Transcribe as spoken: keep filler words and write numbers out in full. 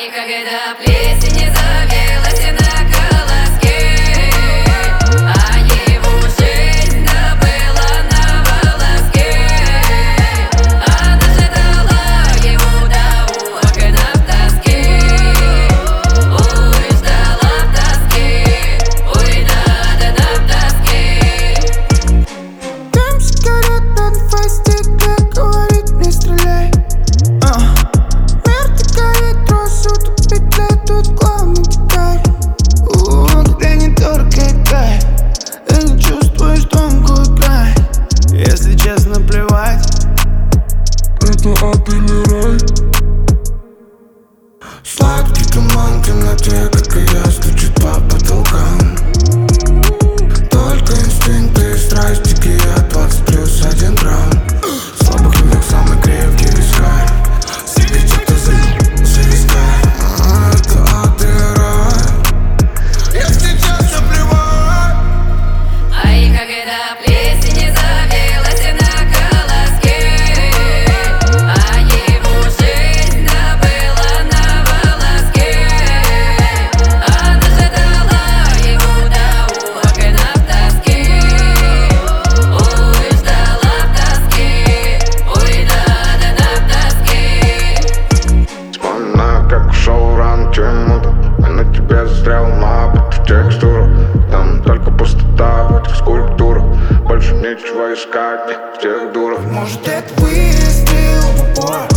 Ай, когда плесень не завелась на колоске, а его жизнь добыла на волоске. Она ждала его до окна в тоске. Ой, ждала в тоске, ой, надо на в тоске. Дым сигарет на фастике говорит: не стреляй. Мир так горит, рассудок петляет, тут главный деталь. О, когда не торкает кайф, ты не чувствуешь тонкую грань. Если честно, плевать, это ад или рай. Сладкий туман в темноте, как и я, стучит по потолкам. Только инстинкты и страсти, я двадцать плюс один грамм. Слабых людях самый крепкий вискарь. Себе что-то завискай. А, это ад или рай. Если честно, плевать. Ай, когда плесень не завелась на колоске, а его жизнь добыла на волоске. Она ждала его до окна в тоске. Ой, ждала в тоске, ой, надо на в тоске. Вспоминаю, как ушел рано чему-то, а на тебе застрял мапа, текстуру. Там только пустота в этих скульптурах. Больше нечего искать, нет, всех дуров. Может, это выстрел в упор.